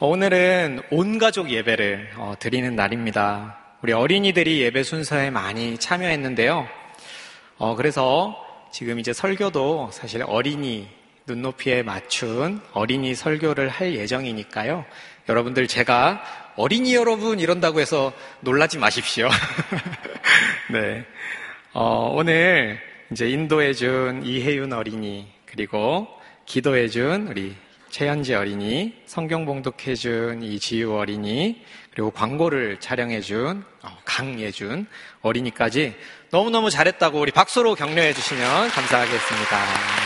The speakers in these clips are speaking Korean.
오늘은 온 가족 예배를 드리는 날입니다. 우리 어린이들이 예배 순서에 많이 참여했는데요. 그래서 지금 이제 설교도 사실 어린이 눈높이에 맞춘 어린이 설교를 할 예정이니까요. 여러분들 제가 어린이 여러분 이런다고 해서 놀라지 마십시오. 네. 오늘 이제 인도해준 이혜윤 어린이, 그리고 기도해준 우리 최현지 어린이, 성경 봉독해준 이지유 어린이, 그리고 광고를 촬영해준 강예준 어린이까지 너무너무 잘했다고 우리 박수로 격려해 주시면 감사하겠습니다.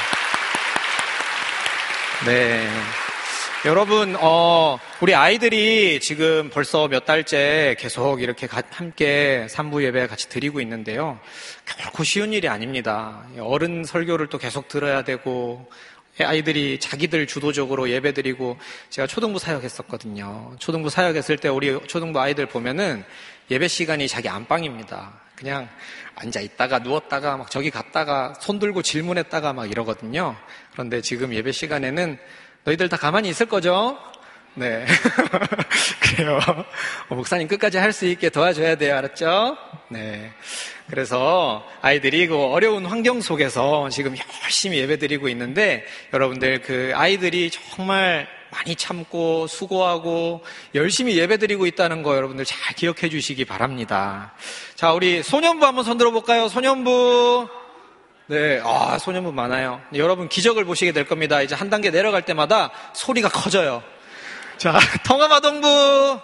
네. 여러분, 우리 아이들이 지금 벌써 몇 달째 계속 이렇게 함께 산부 예배 같이 드리고 있는데요. 결코 쉬운 일이 아닙니다. 어른 설교를 또 계속 들어야 되고, 아이들이 자기들 주도적으로 예배 드리고, 제가 초등부 사역했었거든요. 초등부 사역했을 때 우리 초등부 아이들 보면은 예배 시간이 자기 안방입니다. 그냥 앉아 있다가 누웠다가 막 저기 갔다가 손 들고 질문했다가 막 이러거든요. 그런데 지금 예배 시간에는 너희들 다 가만히 있을 거죠? 네. 그래요. 목사님 끝까지 할 수 있게 도와줘야 돼요. 알았죠? 네. 그래서 아이들이 그 어려운 환경 속에서 지금 열심히 예배 드리고 있는데, 여러분들 그 아이들이 정말 많이 참고 수고하고 열심히 예배 드리고 있다는 거 여러분들 잘 기억해 주시기 바랍니다. 자, 우리 소년부 한번 손 들어볼까요? 소년부. 네, 소년부 많아요. 여러분 기적을 보시게 될 겁니다. 이제 한 단계 내려갈 때마다 소리가 커져요. 자, 통합아동부.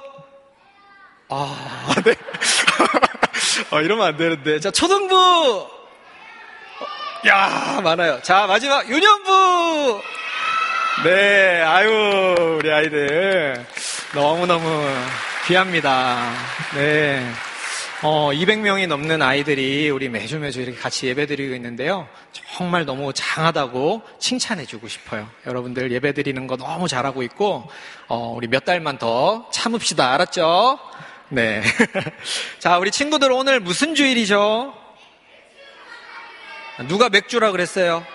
네. 이러면 안 되는데. 자, 초등부. 많아요. 자, 마지막 유년부. 네, 아유, 우리 아이들 너무너무 귀합니다. 네. 200명이 넘는 아이들이 우리 매주 이렇게 같이 예배드리고 있는데요. 정말 너무 장하다고 칭찬해주고 싶어요. 여러분들 예배드리는 거 너무 잘하고 있고, 우리 몇 달만 더 참읍시다. 알았죠? 네. 자, 우리 친구들 오늘 무슨 주일이죠? 누가 맥주라 그랬어요?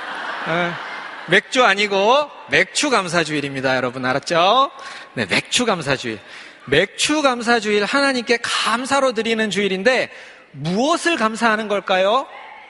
맥주 아니고 맥주 감사주일입니다. 여러분 알았죠? 네, 맥주 감사주일. 맥주 감사주일, 하나님께 감사로 드리는 주일인데 무엇을 감사하는 걸까요?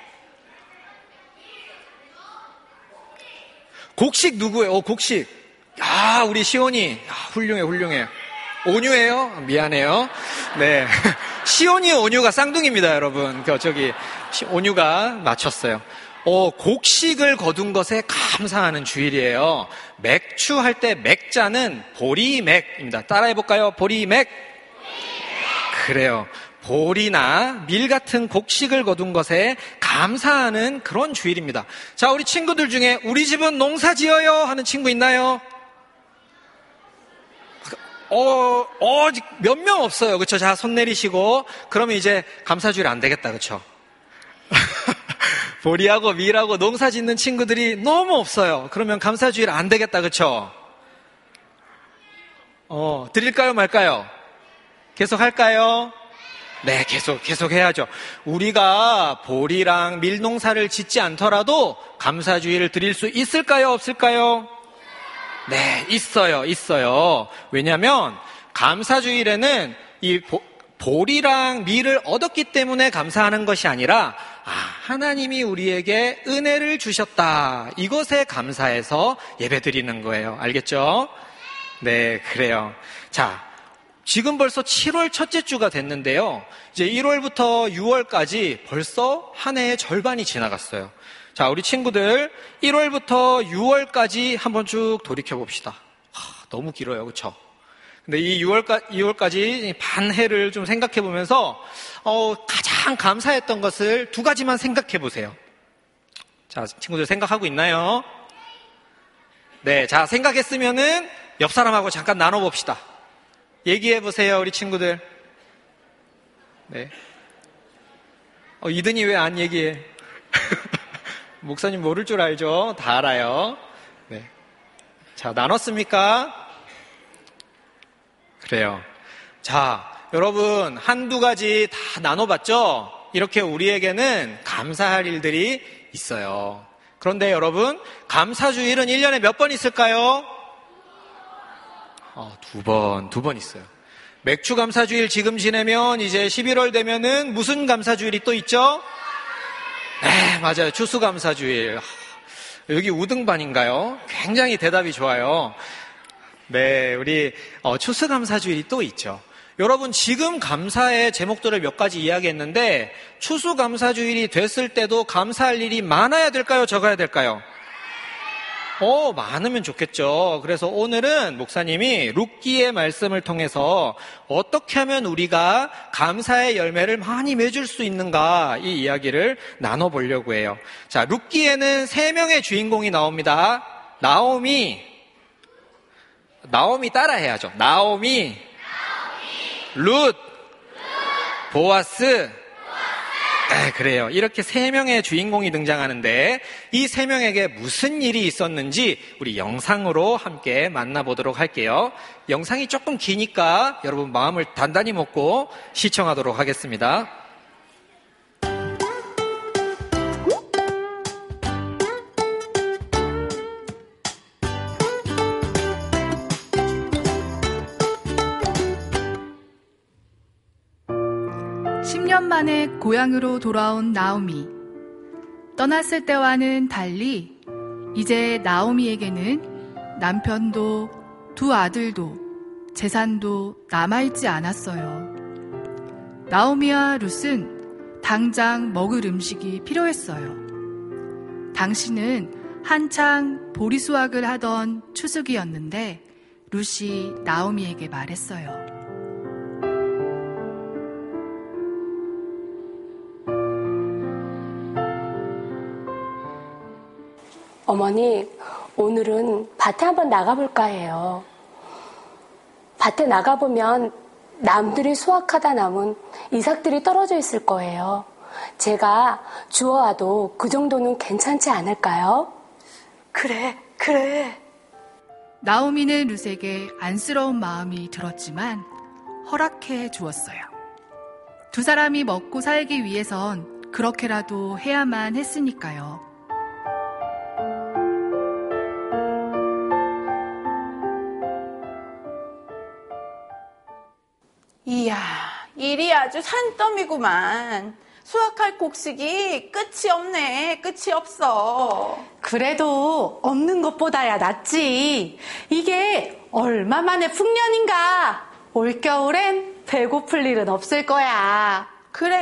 곡식 누구예요? 곡식. 우리 시온이. 훌륭해. 온유예요? 미안해요. 네. 시온이 온유가 쌍둥이입니다, 여러분. 온유가 맞췄어요. 곡식을 거둔 것에 감사하는 주일이에요. 맥주 할 때 맥자는 보리맥입니다. 따라해볼까요? 보리맥. 그래요. 보리나 밀 같은 곡식을 거둔 것에 감사하는 그런 주일입니다. 자, 우리 친구들 중에 우리 집은 농사 지어요 하는 친구 있나요? 몇 명 없어요. 그쵸? 자, 손 내리시고. 그러면 이제 감사주일 안 되겠다. 그쵸? 보리하고 밀하고 농사 짓는 친구들이 너무 없어요. 그러면 감사주일 안 되겠다. 그쵸? 드릴까요? 말까요? 계속 할까요? 네, 계속 해야죠. 우리가 보리랑 밀 농사를 짓지 않더라도 감사주일을 드릴 수 있을까요? 없을까요? 네, 있어요. 왜냐면 감사주일에는 이 보리랑 밀을 얻었기 때문에 감사하는 것이 아니라 하나님이 우리에게 은혜를 주셨다. 이것에 감사해서 예배드리는 거예요. 알겠죠? 네, 그래요. 자, 지금 벌써 7월 첫째 주가 됐는데요. 이제 1월부터 6월까지 벌써 한 해의 절반이 지나갔어요. 자, 우리 친구들 1월부터 6월까지 한번 쭉 돌이켜봅시다. 너무 길어요. 그렇죠? 근데 이 2월까지 반 해를 좀 생각해 보면서 가장 감사했던 것을 두 가지만 생각해 보세요. 자, 친구들 생각하고 있나요? 네, 자, 생각했으면은 옆 사람하고 잠깐 나눠봅시다. 얘기해 보세요, 우리 친구들. 네. 이든이 왜 안 얘기해? 목사님 모를 줄 알죠? 다 알아요. 네. 자, 나눴습니까? 그래요. 자, 여러분 한두 가지 다 나눠봤죠? 이렇게 우리에게는 감사할 일들이 있어요. 그런데 여러분, 감사주일은 1년에 몇 번 있을까요? 두 번 있어요. 맥주 감사주일 지금 지내면 이제 11월 되면은 무슨 감사주일이 또 있죠? 네, 맞아요. 추수감사주일. 여기 우등반인가요? 굉장히 대답이 좋아요. 네, 우리 추수감사주일이 또 있죠. 여러분, 지금 감사의 제목들을 몇 가지 이야기했는데 추수감사주일이 됐을 때도 감사할 일이 많아야 될까요? 적어야 될까요? 많으면 좋겠죠. 그래서 오늘은 목사님이 룻기의 말씀을 통해서 어떻게 하면 우리가 감사의 열매를 많이 맺을 수 있는가, 이 이야기를 나눠보려고 해요. 자, 룻기에는 3명의 주인공이 나옵니다. 나오미 따라해야죠. 나오미, 룻, 보아스. 네, 그래요. 이렇게 3명의 주인공이 등장하는데 이 3명에게 무슨 일이 있었는지 우리 영상으로 함께 만나보도록 할게요. 영상이 조금 기니까 여러분 마음을 단단히 먹고 시청하도록 하겠습니다. 10년 만에 고향으로 돌아온 나오미. 떠났을 때와는 달리 이제 나오미에게는 남편도 2 아들도 재산도 남아있지 않았어요. 나오미와 룻은 당장 먹을 음식이 필요했어요. 당시는 한창 보리 수확을 하던 추수기였는데 룻이 나오미에게 말했어요. 어머니, 오늘은 밭에 한번 나가볼까 해요. 밭에 나가보면 남들이 수확하다 남은 이삭들이 떨어져 있을 거예요. 제가 주워와도 그 정도는 괜찮지 않을까요? 그래. 나오미는 룻에게 안쓰러운 마음이 들었지만 허락해 주었어요. 2 사람이 먹고 살기 위해선 그렇게라도 해야만 했으니까요. 이야, 일이 아주 산더미구만. 수확할 곡식이 끝이 없네. 끝이 없어. 그래도 없는 것보다야 낫지. 이게 얼마만의 풍년인가. 올겨울엔 배고플 일은 없을 거야. 그래.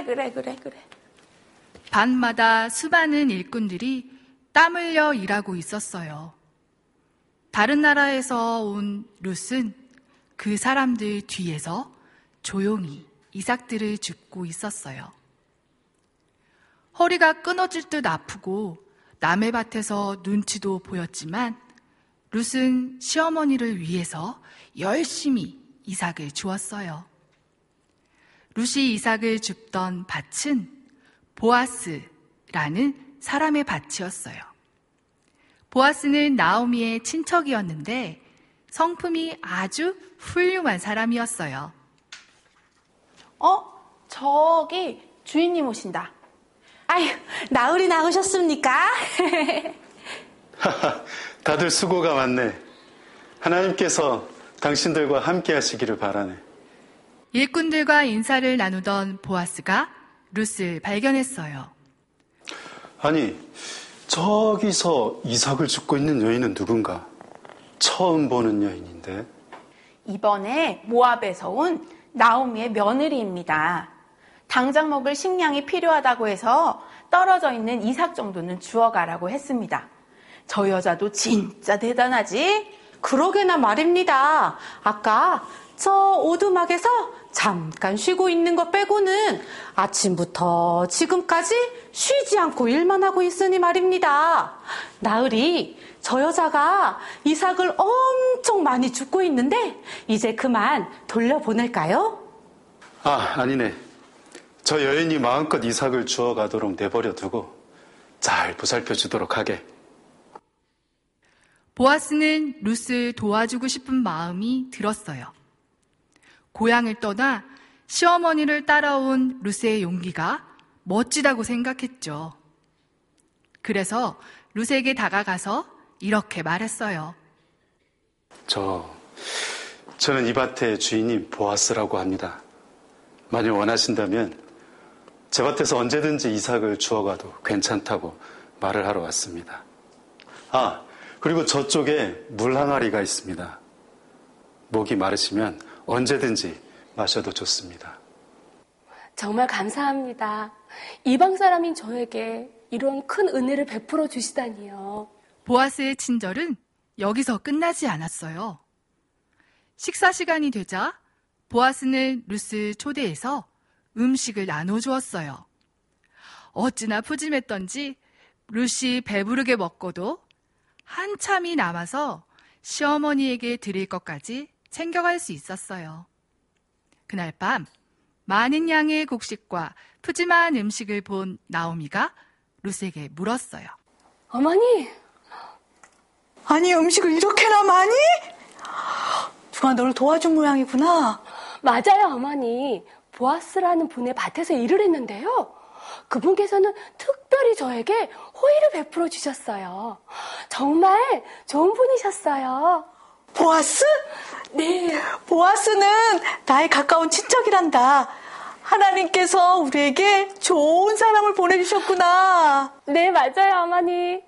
밤마다 수많은 일꾼들이 땀 흘려 일하고 있었어요. 다른 나라에서 온 룻은 그 사람들 뒤에서 조용히 이삭들을 줍고 있었어요. 허리가 끊어질 듯 아프고 남의 밭에서 눈치도 보였지만 룻은 시어머니를 위해서 열심히 이삭을 주었어요. 룻이 이삭을 줍던 밭은 보아스라는 사람의 밭이었어요. 보아스는 나오미의 친척이었는데 성품이 아주 훌륭한 사람이었어요. 저기 주인님 오신다. 아휴, 나으리 나으셨습니까? 다들 수고가 많네. 하나님께서 당신들과 함께 하시기를 바라네. 일꾼들과 인사를 나누던 보아스가 룻을 발견했어요. 아니, 저기서 이삭을 줍고 있는 여인은 누군가? 처음 보는 여인인데. 이번에 모압에서 온 나오미의 며느리입니다. 당장 먹을 식량이 필요하다고 해서 떨어져 있는 이삭 정도는 주워가라고 했습니다. 저 여자도 진짜 대단하지? 그러게나 말입니다. 아까 저 오두막에서 잠깐 쉬고 있는 것 빼고는 아침부터 지금까지 쉬지 않고 일만 하고 있으니 말입니다. 나으리, 저 여자가 이삭을 엄청 많이 줍고 있는데 이제 그만 돌려보낼까요? 아니네. 저 여인이 마음껏 이삭을 주워가도록 내버려 두고 잘 보살펴 주도록 하게. 보아스는 룻을 도와주고 싶은 마음이 들었어요. 고향을 떠나 시어머니를 따라온 룻의 용기가 멋지다고 생각했죠. 그래서 룻에게 다가가서 이렇게 말했어요. 저는 이 밭의 주인인 보아스라고 합니다. 만약 원하신다면 제 밭에서 언제든지 이삭을 주워가도 괜찮다고 말을 하러 왔습니다. 아, 그리고 저쪽에 물 항아리가 있습니다. 목이 마르시면 언제든지 마셔도 좋습니다. 정말 감사합니다. 이방 사람인 저에게 이런 큰 은혜를 베풀어 주시다니요. 보아스의 친절은 여기서 끝나지 않았어요. 식사 시간이 되자 보아스는 루스 초대해서 음식을 나눠주었어요. 어찌나 푸짐했던지 루시 배부르게 먹고도 한참이 남아서 시어머니에게 드릴 것까지 챙겨갈 수 있었어요. 그날 밤 많은 양의 곡식과 푸짐한 음식을 본 나오미가 루스에게 물었어요. 어머니! 아니, 음식을 이렇게나 많이? 누가 너를 도와준 모양이구나. 맞아요, 어머니. 보아스라는 분의 밭에서 일을 했는데요. 그분께서는 특별히 저에게 호의를 베풀어 주셨어요. 정말 좋은 분이셨어요. 보아스? 네. 보아스는 나의 가까운 친척이란다. 하나님께서 우리에게 좋은 사람을 보내주셨구나. 네, 맞아요, 어머니.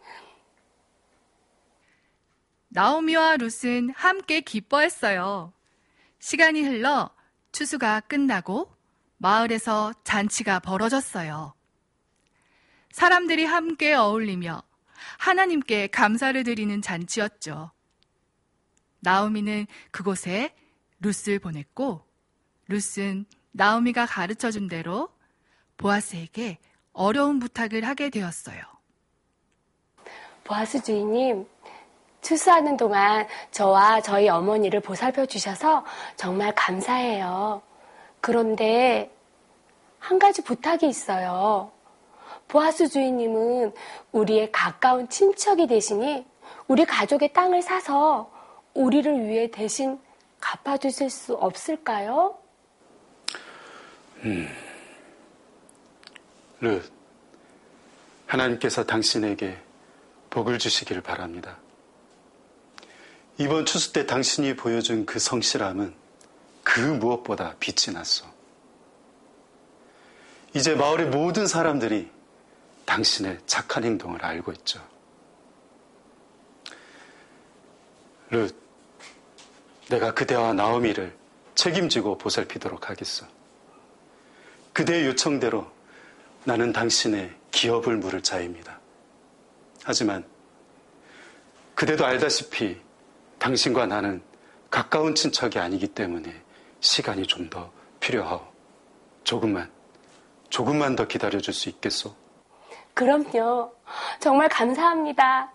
나오미와 룻은 함께 기뻐했어요. 시간이 흘러 추수가 끝나고 마을에서 잔치가 벌어졌어요. 사람들이 함께 어울리며 하나님께 감사를 드리는 잔치였죠. 나오미는 그곳에 룻을 보냈고 룻은 나오미가 가르쳐준 대로 보아스에게 어려운 부탁을 하게 되었어요. 보아스 주인님, 추수하는 동안 저와 저희 어머니를 보살펴 주셔서 정말 감사해요. 그런데 한 가지 부탁이 있어요. 보아스 주인님은 우리의 가까운 친척이 되시니 우리 가족의 땅을 사서 우리를 위해 대신 갚아주실 수 없을까요? 룻, 하나님께서 당신에게 복을 주시기를 바랍니다. 이번 추수 때 당신이 보여준 그 성실함은 그 무엇보다 빛이 났소. 이제 마을의 모든 사람들이 당신의 착한 행동을 알고 있죠. 룻, 내가 그대와 나오미를 책임지고 보살피도록 하겠소. 그대의 요청대로 나는 당신의 기업을 물을 자입니다. 하지만 그대도 알다시피 당신과 나는 가까운 친척이 아니기 때문에 시간이 좀 더 필요하오. 조금만 더 기다려줄 수 있겠소? 그럼요. 정말 감사합니다.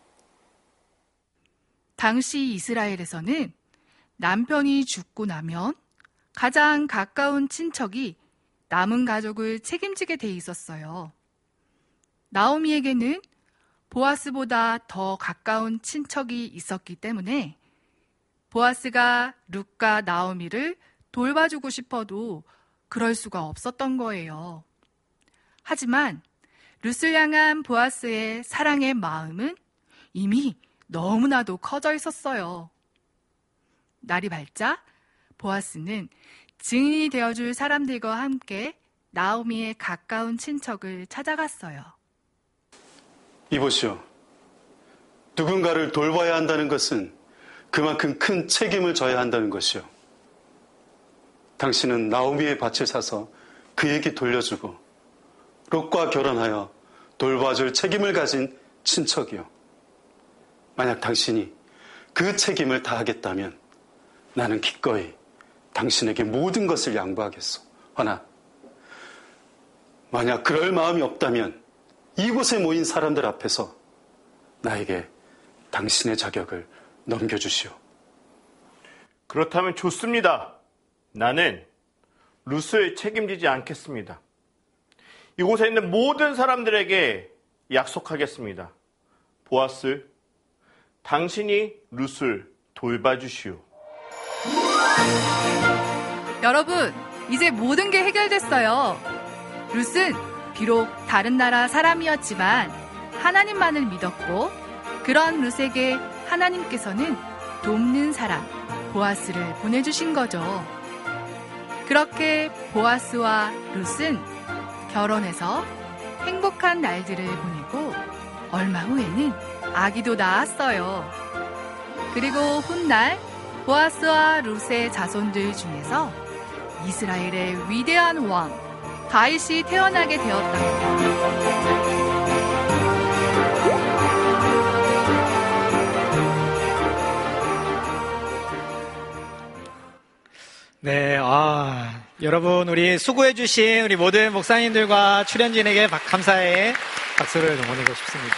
당시 이스라엘에서는 남편이 죽고 나면 가장 가까운 친척이 남은 가족을 책임지게 돼 있었어요. 나오미에게는 보아스보다 더 가까운 친척이 있었기 때문에 보아스가 룻과 나오미를 돌봐주고 싶어도 그럴 수가 없었던 거예요. 하지만 룻을 향한 보아스의 사랑의 마음은 이미 너무나도 커져 있었어요. 날이 밝자 보아스는 증인이 되어줄 사람들과 함께 나오미의 가까운 친척을 찾아갔어요. 이보시오. 누군가를 돌봐야 한다는 것은 그만큼 큰 책임을 져야 한다는 것이오. 당신은 나오미의 밭을 사서 그에게 돌려주고 롯과 결혼하여 돌봐줄 책임을 가진 친척이오. 만약 당신이 그 책임을 다하겠다면 나는 기꺼이 당신에게 모든 것을 양보하겠소. 허나 만약 그럴 마음이 없다면 이곳에 모인 사람들 앞에서 나에게 당신의 자격을 넘겨주시오. 그렇다면 좋습니다. 나는 룻을 책임지지 않겠습니다. 이곳에 있는 모든 사람들에게 약속하겠습니다. 보아스, 당신이 룻을 돌봐주시오. 여러분, 이제 모든 게 해결됐어요. 룻은 비록 다른 나라 사람이었지만 하나님만을 믿었고 그런 룻에게 하나님께서는 돕는 사람, 보아스를 보내주신 거죠. 그렇게 보아스와 룻은 결혼해서 행복한 날들을 보내고 얼마 후에는 아기도 낳았어요. 그리고 훗날 보아스와 룻의 자손들 중에서 이스라엘의 위대한 왕 다윗이 태어나게 되었답니다. 네, 여러분, 우리 수고해주신 우리 모든 목사님들과 출연진에게 감사의 박수를 보내고 싶습니다.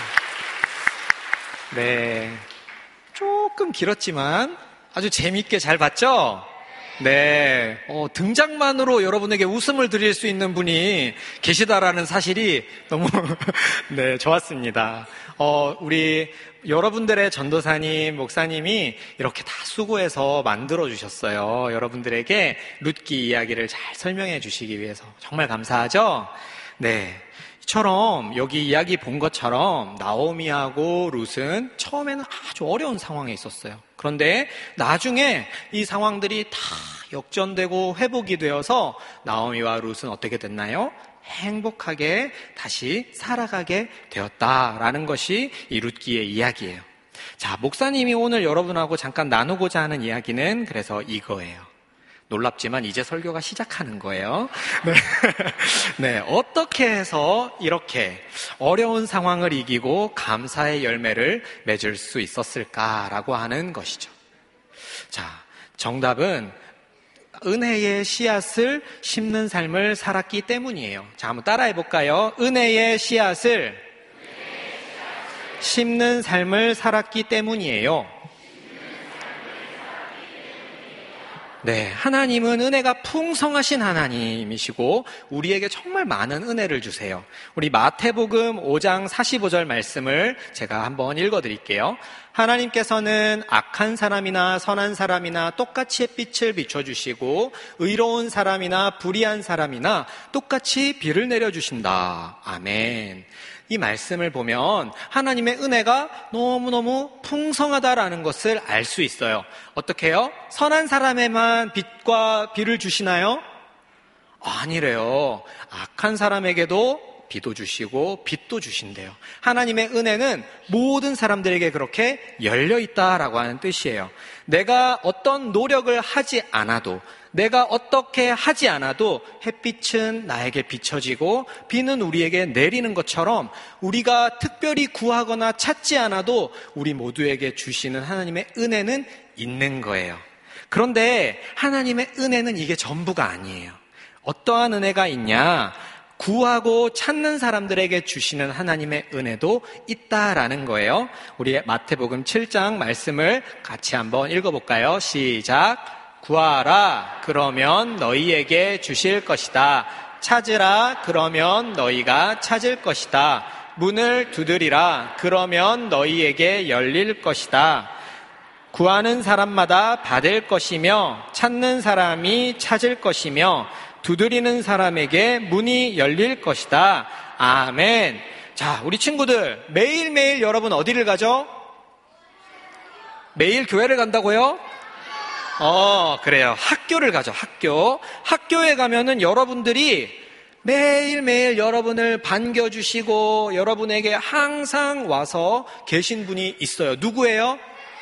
네. 조금 길었지만 아주 재미있게 잘 봤죠? 네. 등장만으로 여러분에게 웃음을 드릴 수 있는 분이 계시다라는 사실이 너무, 네, 좋았습니다. 우리 여러분들의 전도사님, 목사님이 이렇게 다 수고해서 만들어주셨어요. 여러분들에게 룻기 이야기를 잘 설명해 주시기 위해서. 정말 감사하죠? 네. 이처럼 여기 이야기 본 것처럼 나오미하고 룻은 처음에는 아주 어려운 상황에 있었어요. 그런데 나중에 이 상황들이 다 역전되고 회복이 되어서 나오미와 룻은 어떻게 됐나요? 행복하게 다시 살아가게 되었다라는 것이 이 룻기의 이야기예요. 자, 목사님이 오늘 여러분하고 잠깐 나누고자 하는 이야기는 그래서 이거예요. 놀랍지만 이제 설교가 시작하는 거예요. 네. 네, 어떻게 해서 이렇게 어려운 상황을 이기고 감사의 열매를 맺을 수 있었을까라고 하는 것이죠. 자, 정답은 은혜의 씨앗을 심는 삶을 살았기 때문이에요. 자, 한번 따라해 볼까요? 은혜의 씨앗을 심는 삶을 살았기 때문이에요. 네, 하나님은 은혜가 풍성하신 하나님이시고 우리에게 정말 많은 은혜를 주세요. 우리 마태복음 5장 45절 말씀을 제가 한번 읽어드릴게요. 하나님께서는 악한 사람이나 선한 사람이나 똑같이 햇빛을 비춰주시고 의로운 사람이나 불의한 사람이나 똑같이 비를 내려주신다. 아멘. 이 말씀을 보면 하나님의 은혜가 너무너무 풍성하다라는 것을 알 수 있어요. 어떻게 해요? 선한 사람에만 빛과 비를 주시나요? 아니래요. 악한 사람에게도 비도 주시고 빛도 주신대요. 하나님의 은혜는 모든 사람들에게 그렇게 열려있다라고 하는 뜻이에요. 내가 어떤 노력을 하지 않아도, 내가 어떻게 하지 않아도 햇빛은 나에게 비춰지고 비는 우리에게 내리는 것처럼 우리가 특별히 구하거나 찾지 않아도 우리 모두에게 주시는 하나님의 은혜는 있는 거예요. 그런데 하나님의 은혜는 이게 전부가 아니에요. 어떠한 은혜가 있냐? 구하고 찾는 사람들에게 주시는 하나님의 은혜도 있다라는 거예요. 우리 마태복음 7장 말씀을 같이 한번 읽어볼까요? 시작. 구하라, 그러면 너희에게 주실 것이다. 찾으라, 그러면 너희가 찾을 것이다. 문을 두드리라, 그러면 너희에게 열릴 것이다. 구하는 사람마다 받을 것이며 찾는 사람이 찾을 것이며 두드리는 사람에게 문이 열릴 것이다. 아멘. 자, 우리 친구들 매일매일 여러분 어디를 가죠? 매일 교회를 간다고요? 그래요. 학교를 가죠. 학교에 가면은 여러분들이 매일매일 여러분을 반겨주시고 여러분에게 항상 와서 계신 분이 있어요. 누구예요?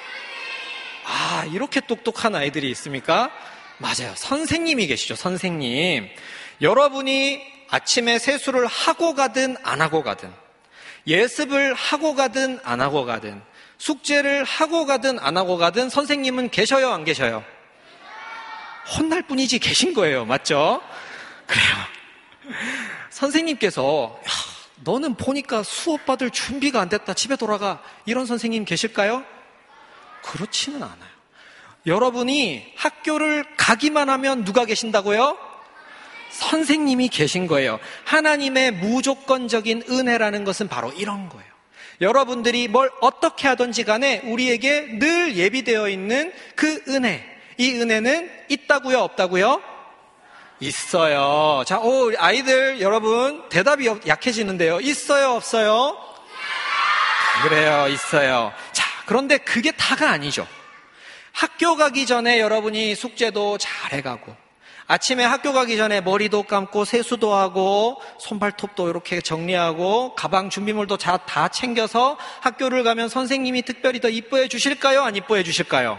이렇게 똑똑한 아이들이 있습니까? 맞아요. 선생님이 계시죠. 선생님. 여러분이 아침에 세수를 하고 가든 안 하고 가든, 예습을 하고 가든 안 하고 가든, 숙제를 하고 가든 안 하고 가든 선생님은 계셔요, 안 계셔요? 혼날 뿐이지 계신 거예요. 맞죠? 그래요. 선생님께서 너는 보니까 수업 받을 준비가 안 됐다, 집에 돌아가, 이런 선생님 계실까요? 그렇지는 않아요. 여러분이 학교를 가기만 하면 누가 계신다고요? 선생님이 계신 거예요. 하나님의 무조건적인 은혜라는 것은 바로 이런 거예요. 여러분들이 뭘 어떻게 하든지 간에 우리에게 늘 예비되어 있는 그 은혜, 이 은혜는 있다고요, 없다고요? 있어요. 자, 아이들 여러분 대답이 약해지는데요. 있어요, 없어요? 그래요, 있어요. 자, 그런데 그게 다가 아니죠. 학교 가기 전에 여러분이 숙제도 잘 해가고, 아침에 학교 가기 전에 머리도 감고 세수도 하고 손발톱도 이렇게 정리하고 가방 준비물도 다 챙겨서 학교를 가면 선생님이 특별히 더 이뻐해 주실까요? 안 이뻐해 주실까요?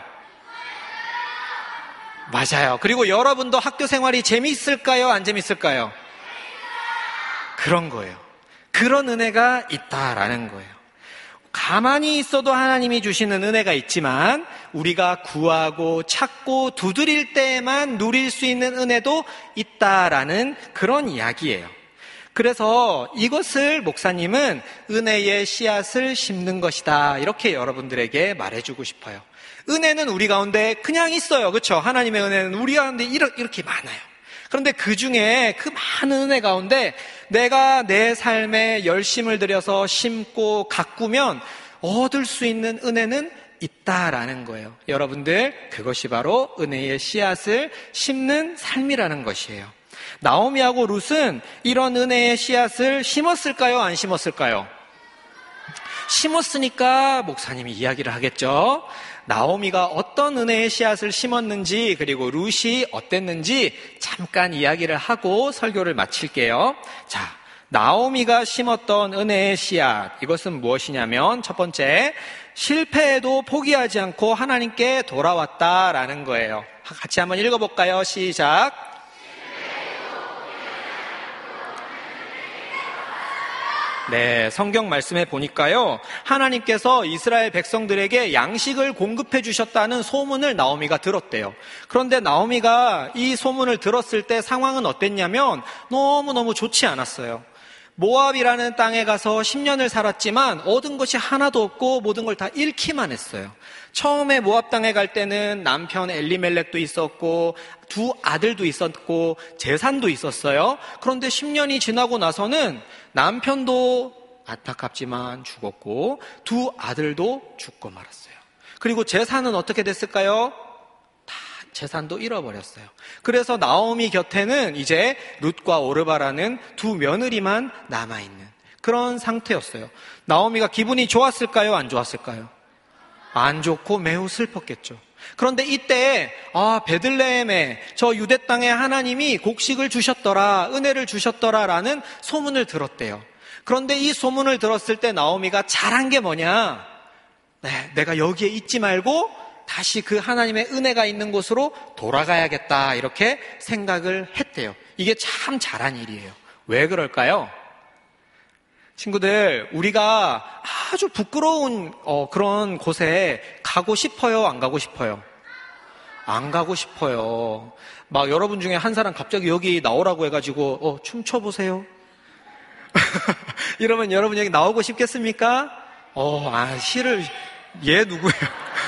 맞아요. 그리고 여러분도 학교 생활이 재미있을까요? 안 재미있을까요? 그런 거예요. 그런 은혜가 있다라는 거예요. 가만히 있어도 하나님이 주시는 은혜가 있지만 우리가 구하고 찾고 두드릴 때에만 누릴 수 있는 은혜도 있다라는 그런 이야기예요. 그래서 이것을 목사님은 은혜의 씨앗을 심는 것이다, 이렇게 여러분들에게 말해주고 싶어요. 은혜는 우리 가운데 그냥 있어요. 그렇죠? 하나님의 은혜는 우리 가운데 이렇게 많아요. 그런데 그 중에 그 많은 은혜 가운데 내가 내 삶에 열심을 들여서 심고 가꾸면 얻을 수 있는 은혜는 있다라는 거예요. 여러분들, 그것이 바로 은혜의 씨앗을 심는 삶이라는 것이에요. 나오미하고 룻은 이런 은혜의 씨앗을 심었을까요? 안 심었을까요? 심었으니까 목사님이 이야기를 하겠죠. 나오미가 어떤 은혜의 씨앗을 심었는지, 그리고 룻이 어땠는지 잠깐 이야기를 하고 설교를 마칠게요. 자, 나오미가 심었던 은혜의 씨앗, 이것은 무엇이냐면 첫 번째, 실패해도 포기하지 않고 하나님께 돌아왔다라는 거예요. 같이 한번 읽어볼까요? 시작. 네, 성경 말씀에 보니까요, 하나님께서 이스라엘 백성들에게 양식을 공급해 주셨다는 소문을 나오미가 들었대요. 그런데 나오미가 이 소문을 들었을 때 상황은 어땠냐면 너무너무 좋지 않았어요. 모압이라는 땅에 가서 10년을 살았지만 얻은 것이 하나도 없고 모든 걸 다 잃기만 했어요. 처음에 모압 땅에 갈 때는 남편 엘리멜렉도 있었고 두 아들도 있었고 재산도 있었어요. 그런데 10년이 지나고 나서는 남편도 안타깝지만 죽었고 두 아들도 죽고 말았어요. 그리고 재산은 어떻게 됐을까요? 다 재산도 잃어버렸어요. 그래서 나오미 곁에는 이제 룻과 오르바라는 두 며느리만 남아있는 그런 상태였어요. 나오미가 기분이 좋았을까요? 안 좋았을까요? 안 좋고 매우 슬펐겠죠. 그런데 이때 베들레헴에 저 유대 땅에 하나님이 곡식을 주셨더라, 은혜를 주셨더라라는 소문을 들었대요. 그런데 이 소문을 들었을 때 나오미가 잘한 게 뭐냐? 내가 여기에 있지 말고 다시 그 하나님의 은혜가 있는 곳으로 돌아가야겠다, 이렇게 생각을 했대요. 이게 참 잘한 일이에요. 왜 그럴까요? 친구들, 우리가 아주 부끄러운 그런 곳에 가고 싶어요? 안 가고 싶어요? 안 가고 싶어요. 막 여러분 중에 한 사람 갑자기 여기 나오라고 해가지고 춤춰보세요. 이러면 여러분 여기 나오고 싶겠습니까? 얘 누구예요?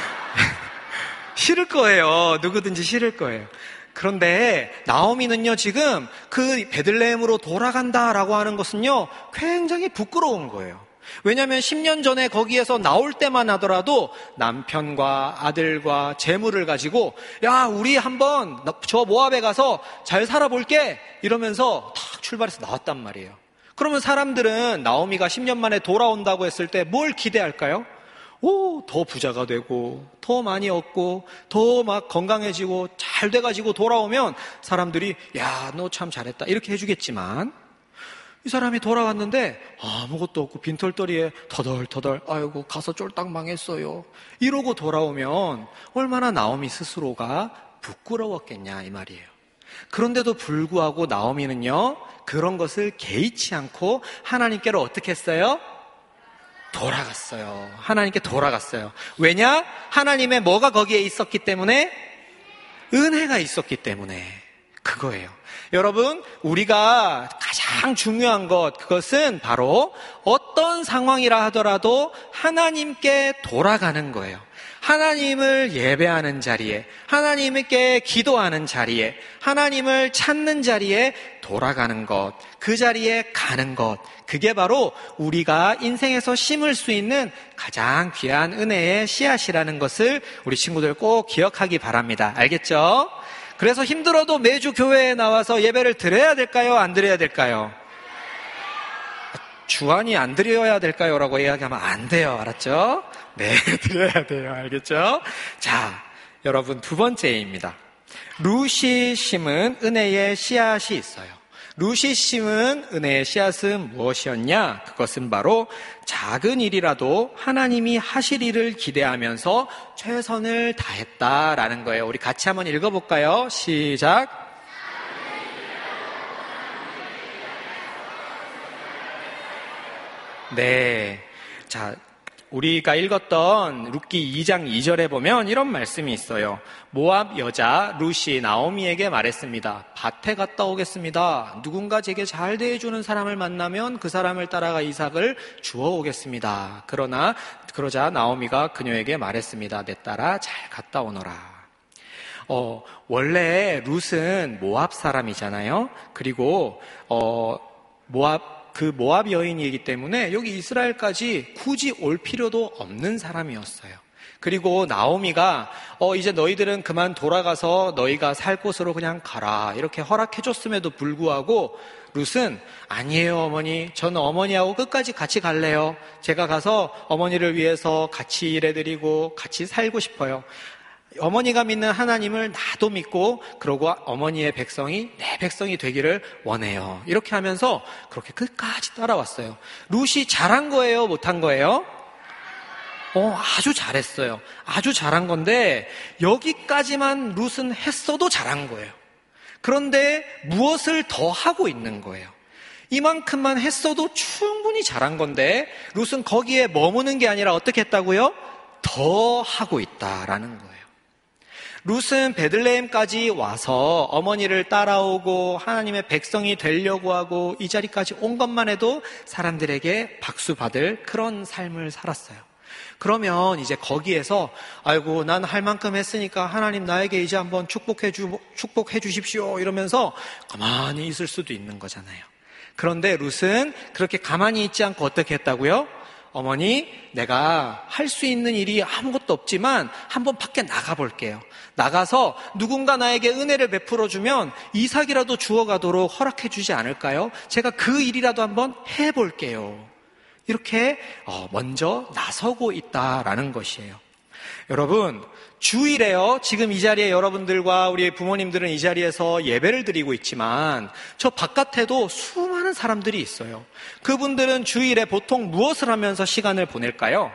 싫을 거예요. 누구든지 싫을 거예요. 그런데 나오미는요, 지금 그 베들레헴으로 돌아간다라고 하는 것은요, 굉장히 부끄러운 거예요. 왜냐하면 10년 전에 거기에서 나올 때만 하더라도 남편과 아들과 재물을 가지고 우리 한번 저 모압에 가서 잘 살아볼게 이러면서 탁 출발해서 나왔단 말이에요. 그러면 사람들은 나오미가 10년 만에 돌아온다고 했을 때 뭘 기대할까요? 더 부자가 되고 더 많이 얻고 더 막 건강해지고 잘 돼가지고 돌아오면 사람들이 너 참 잘했다 이렇게 해주겠지만, 이 사람이 돌아왔는데 아무것도 없고 빈털터리에 터덜터덜 아이고 가서 쫄딱 망했어요 이러고 돌아오면 얼마나 나오미 스스로가 부끄러웠겠냐 이 말이에요. 그런데도 불구하고 나오미는요, 그런 것을 개의치 않고 하나님께로 어떻게 했어요? 돌아갔어요. 하나님께 돌아갔어요. 왜냐? 하나님의 뭐가 거기에 있었기 때문에? 은혜가 있었기 때문에. 그거예요. 여러분, 우리가 가장 중요한 것, 그것은 바로 어떤 상황이라 하더라도 하나님께 돌아가는 거예요. 하나님을 예배하는 자리에, 하나님께 기도하는 자리에, 하나님을 찾는 자리에 돌아가는 것, 그 자리에 가는 것, 그게 바로 우리가 인생에서 심을 수 있는 가장 귀한 은혜의 씨앗이라는 것을 우리 친구들 꼭 기억하기 바랍니다. 알겠죠? 그래서 힘들어도 매주 교회에 나와서 예배를 드려야 될까요? 안 드려야 될까요? 주안이 안 드려야 될까요? 라고 이야기하면 안 돼요. 알았죠? 네, 드려야 돼요. 알겠죠? 자, 여러분, 두 번째입니다. 룻이 심은 은혜의 씨앗이 있어요. 룻이 심은 은혜의 씨앗은 무엇이었냐? 그것은 바로 작은 일이라도 하나님이 하실 일을 기대하면서 최선을 다했다라는 거예요. 우리 같이 한번 읽어볼까요? 시작. 네. 자, 우리가 읽었던 룻기 2장 2절에 보면 이런 말씀이 있어요. 모압 여자 룻이 나오미에게 말했습니다. 밭에 갔다 오겠습니다. 누군가 제게 잘 대해주는 사람을 만나면 그 사람을 따라가 이삭을 주워오겠습니다. 그러자 나오미가 그녀에게 말했습니다. 내 딸아 잘 갔다 오너라. 원래 룻은 모압 사람이잖아요. 그리고 모압 여인이기 때문에 여기 이스라엘까지 굳이 올 필요도 없는 사람이었어요. 그리고 나오미가 이제 너희들은 그만 돌아가서 너희가 살 곳으로 그냥 가라 이렇게 허락해줬음에도 불구하고 룻은 아니에요 어머니, 저는 어머니하고 끝까지 같이 갈래요. 제가 가서 어머니를 위해서 같이 일해드리고 같이 살고 싶어요. 어머니가 믿는 하나님을 나도 믿고 그러고 어머니의 백성이 내 백성이 되기를 원해요. 이렇게 하면서 그렇게 끝까지 따라왔어요. 룻이 잘한 거예요? 못한 거예요? 아주 잘했어요. 아주 잘한 건데 여기까지만 룻은 했어도 잘한 거예요. 그런데 무엇을 더 하고 있는 거예요? 이만큼만 했어도 충분히 잘한 건데 룻은 거기에 머무는 게 아니라 어떻게 했다고요? 더 하고 있다라는 거예요. 룻은 베들레헴까지 와서 어머니를 따라오고 하나님의 백성이 되려고 하고 이 자리까지 온 것만 해도 사람들에게 박수 받을 그런 삶을 살았어요. 그러면 이제 거기에서 아이고 난 할 만큼 했으니까 하나님 나에게 이제 한번 축복해 주십시오 이러면서 가만히 있을 수도 있는 거잖아요. 그런데 룻은 그렇게 가만히 있지 않고 어떻게 했다고요? 어머니, 내가 할 수 있는 일이 아무것도 없지만 한번 밖에 나가볼게요. 나가서 누군가 나에게 은혜를 베풀어주면 이삭이라도 주워가도록 허락해주지 않을까요? 제가 그 일이라도 한번 해볼게요. 이렇게 먼저 나서고 있다라는 것이에요. 여러분, 주일에요. 지금 이 자리에 여러분들과 우리 부모님들은 이 자리에서 예배를 드리고 있지만 저 바깥에도 수많은 사람들이 있어요. 그분들은 주일에 보통 무엇을 하면서 시간을 보낼까요?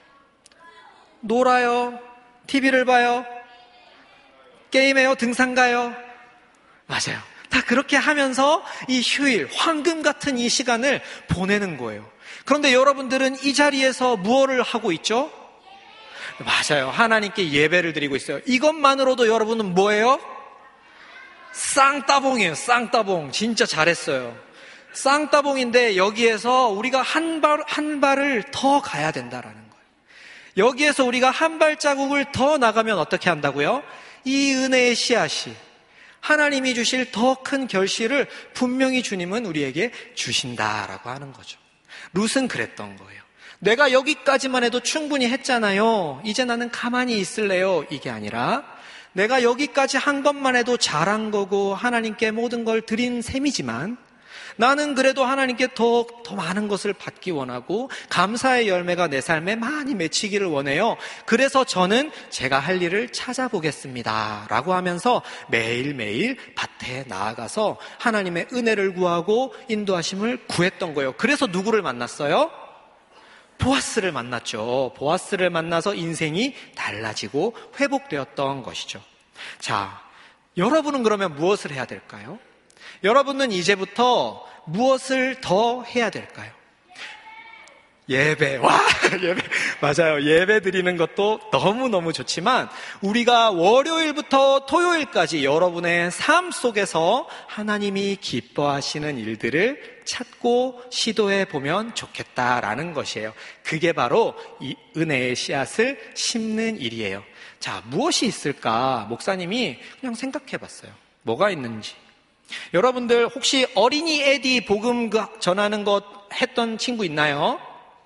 놀아요? TV를 봐요? 게임해요? 등산 가요? 맞아요. 다 그렇게 하면서 이 휴일, 황금 같은 이 시간을 보내는 거예요. 그런데 여러분들은 이 자리에서 무엇을 하고 있죠? 맞아요. 하나님께 예배를 드리고 있어요. 이것만으로도 여러분은 뭐예요? 쌍따봉이에요. 쌍따봉. 진짜 잘했어요. 쌍따봉인데 여기에서 우리가 한 발을 더 가야 된다라는 거예요. 여기에서 우리가 한 발자국을 더 나가면 어떻게 한다고요? 이 은혜의 씨앗이 하나님이 주실 더 큰 결실을 분명히 주님은 우리에게 주신다라고 하는 거죠. 룻은 그랬던 거예요. 내가 여기까지만 해도 충분히 했잖아요. 이제 나는 가만히 있을래요. 이게 아니라 내가 여기까지 한 것만 해도 잘한 거고 하나님께 모든 걸 드린 셈이지만 나는 그래도 하나님께 더 많은 것을 받기 원하고 감사의 열매가 내 삶에 많이 맺히기를 원해요. 그래서 저는 제가 할 일을 찾아보겠습니다 라고 하면서 매일매일 밭에 나아가서 하나님의 은혜를 구하고 인도하심을 구했던 거예요. 그래서 누구를 만났어요? 보아스를 만났죠. 보아스를 만나서 인생이 달라지고 회복되었던 것이죠. 자, 여러분은 그러면 무엇을 해야 될까요? 여러분은 이제부터 무엇을 더 해야 될까요? 예배. 예배. 맞아요. 예배 드리는 것도 너무너무 좋지만 우리가 월요일부터 토요일까지 여러분의 삶 속에서 하나님이 기뻐하시는 일들을 찾고 시도해 보면 좋겠다라는 것이에요. 그게 바로 이 은혜의 씨앗을 심는 일이에요. 자, 무엇이 있을까? 목사님이 그냥 생각해 봤어요. 뭐가 있는지. 여러분들 혹시 어린이 애디 복음 전하는 것 했던 친구 있나요?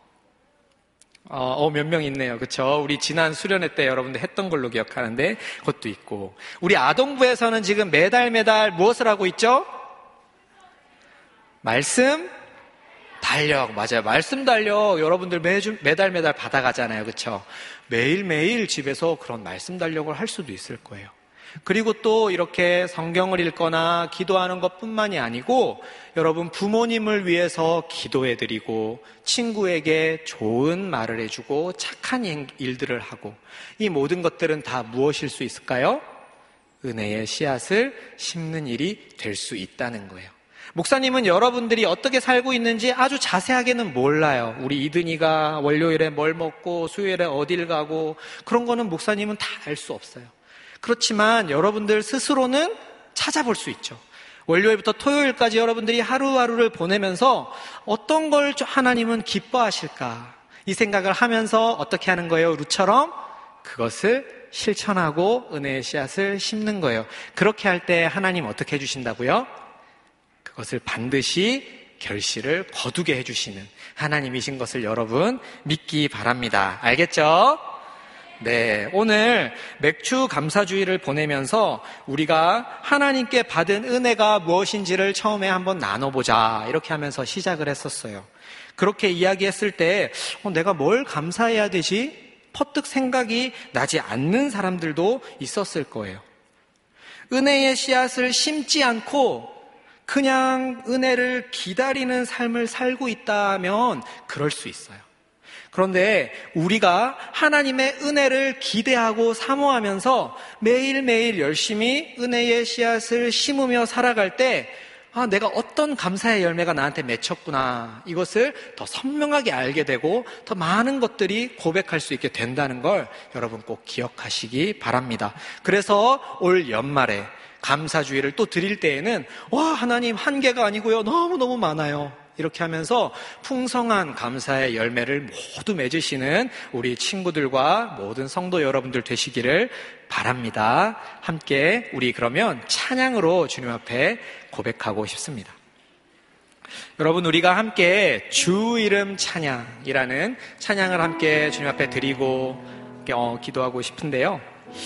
몇 명 있네요. 그쵸? 우리 지난 수련회 때 여러분들 했던 걸로 기억하는데 그것도 있고, 우리 아동부에서는 지금 매달 무엇을 하고 있죠? 말씀 달력, 맞아요. 말씀 달력 여러분들 매달 받아가잖아요. 그렇죠? 매일매일 집에서 그런 말씀 달력을 할 수도 있을 거예요. 그리고 또 이렇게 성경을 읽거나 기도하는 것뿐만이 아니고 여러분 부모님을 위해서 기도해드리고 친구에게 좋은 말을 해주고 착한 일들을 하고 이 모든 것들은 다 무엇일 수 있을까요? 은혜의 씨앗을 심는 일이 될 수 있다는 거예요. 목사님은 여러분들이 어떻게 살고 있는지 아주 자세하게는 몰라요. 우리 이든이가 월요일에 뭘 먹고 수요일에 어딜 가고 그런 거는 목사님은 다 알 수 없어요. 그렇지만 여러분들 스스로는 찾아볼 수 있죠. 월요일부터 토요일까지 여러분들이 하루하루를 보내면서 어떤 걸 하나님은 기뻐하실까 이 생각을 하면서 어떻게 하는 거예요? 루처럼 그것을 실천하고 은혜의 씨앗을 심는 거예요. 그렇게 할 때 하나님 어떻게 해주신다고요? 그것을 반드시 결실을 거두게 해주시는 하나님이신 것을 여러분 믿기 바랍니다. 알겠죠? 네, 오늘 맥주 감사주의를 보내면서 우리가 하나님께 받은 은혜가 무엇인지를 처음에 한번 나눠보자 이렇게 하면서 시작을 했었어요. 그렇게 이야기했을 때 내가 뭘 감사해야 되지? 퍼뜩 생각이 나지 않는 사람들도 있었을 거예요. 은혜의 씨앗을 심지 않고 그냥 은혜를 기다리는 삶을 살고 있다면 그럴 수 있어요. 그런데 우리가 하나님의 은혜를 기대하고 사모하면서 매일매일 열심히 은혜의 씨앗을 심으며 살아갈 때 내가 어떤 감사의 열매가 나한테 맺혔구나 이것을 더 선명하게 알게 되고 더 많은 것들이 고백할 수 있게 된다는 걸 여러분 꼭 기억하시기 바랍니다. 그래서 올 연말에 감사주의를 또 드릴 때에는 하나님 한 개가 아니고요 너무너무 많아요 이렇게 하면서 풍성한 감사의 열매를 모두 맺으시는 우리 친구들과 모든 성도 여러분들 되시기를 바랍니다. 함께 우리 그러면 찬양으로 주님 앞에 고백하고 싶습니다. 여러분 우리가 함께 주 이름 찬양이라는 찬양을 함께 주님 앞에 드리고 기도하고 싶은데요.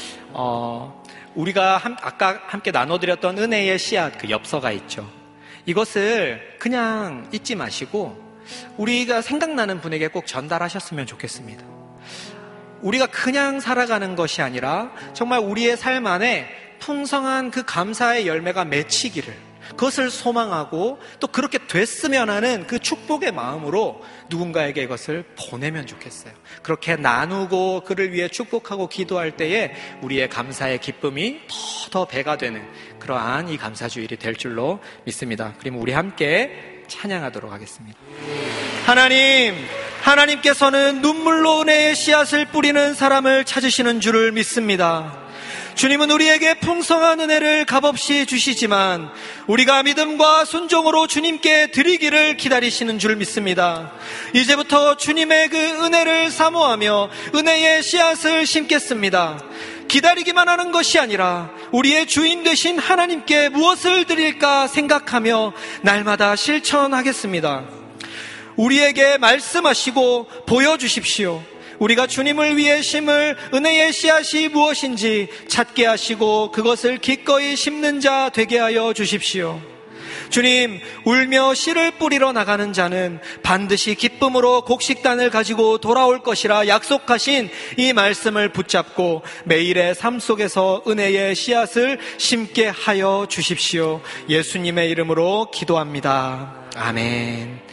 우리가 아까 함께 나눠드렸던 은혜의 씨앗 그 엽서가 있죠. 이것을 그냥 잊지 마시고 우리가 생각나는 분에게 꼭 전달하셨으면 좋겠습니다. 우리가 그냥 살아가는 것이 아니라 정말 우리의 삶 안에 풍성한 그 감사의 열매가 맺히기를 그것을 소망하고 또 그렇게 됐으면 하는 그 축복의 마음으로 누군가에게 이것을 보내면 좋겠어요. 그렇게 나누고 그를 위해 축복하고 기도할 때에 우리의 감사의 기쁨이 더 배가 되는 그러한 이 감사주일이 될 줄로 믿습니다. 그럼 우리 함께 찬양하도록 하겠습니다. 하나님께서는 눈물로 은혜의 씨앗을 뿌리는 사람을 찾으시는 줄을 믿습니다. 주님은 우리에게 풍성한 은혜를 값없이 주시지만 우리가 믿음과 순종으로 주님께 드리기를 기다리시는 줄 믿습니다. 이제부터 주님의 그 은혜를 사모하며 은혜의 씨앗을 심겠습니다. 기다리기만 하는 것이 아니라 우리의 주인 되신 하나님께 무엇을 드릴까 생각하며 날마다 실천하겠습니다. 우리에게 말씀하시고 보여주십시오. 우리가 주님을 위해 심을 은혜의 씨앗이 무엇인지 찾게 하시고 그것을 기꺼이 심는 자 되게 하여 주십시오. 주님, 울며 씨를 뿌리러 나가는 자는 반드시 기쁨으로 곡식단을 가지고 돌아올 것이라 약속하신 이 말씀을 붙잡고 매일의 삶 속에서 은혜의 씨앗을 심게 하여 주십시오. 예수님의 이름으로 기도합니다. 아멘.